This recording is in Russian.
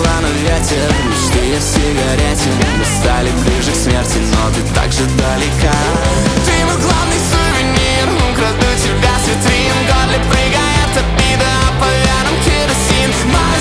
бросила на ветер мечты о сигарете. Мы стали ближе к смерти, но ты так же далека. Ты мой главный сувенир, украду тебя с витрин. Горле прыгает обида, а по венам керосин.